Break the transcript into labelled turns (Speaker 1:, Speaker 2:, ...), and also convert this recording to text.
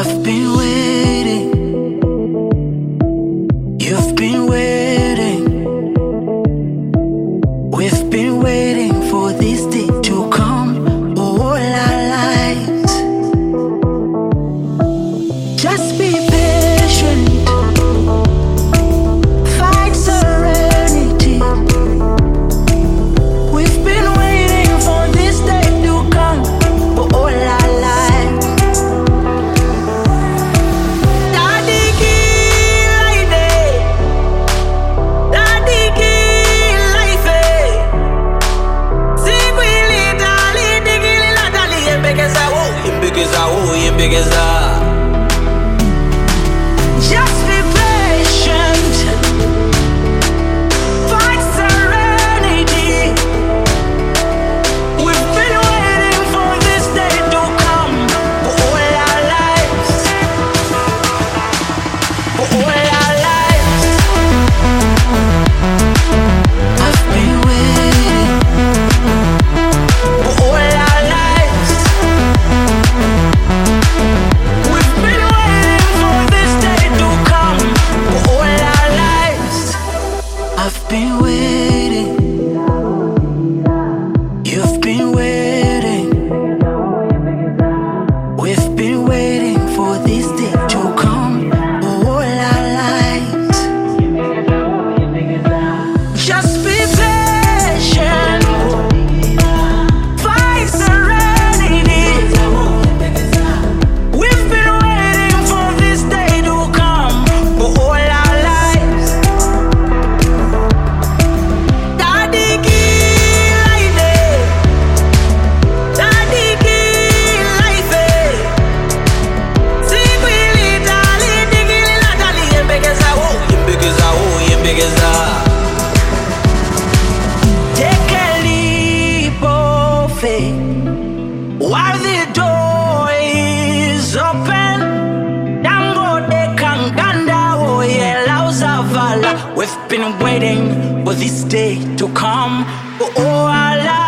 Speaker 1: I've been waiting, you've been waiting, we've been waiting for this day to come all our lives. Just be patient, find serenity. We've been waiting for this day to come for all our lives. Just be patient, find serenity. We've been waiting for this day to come for all our lives, for all our lives. I've been waiting for all our lives. We've been waiting for this day to come for all our lives. I've been waiting, you've been waiting, we've been waiting for this day to come for all our lives. Just be patient, find serenity. We've been waiting for this day to come for all our lives. Daddy life, Singwili dali digili la dali yembegeza wo, yembegeza. Take a leap of faith while the door is open. Dango de kanganda wo yellow zavala. We've been waiting for this day to come for all our lives.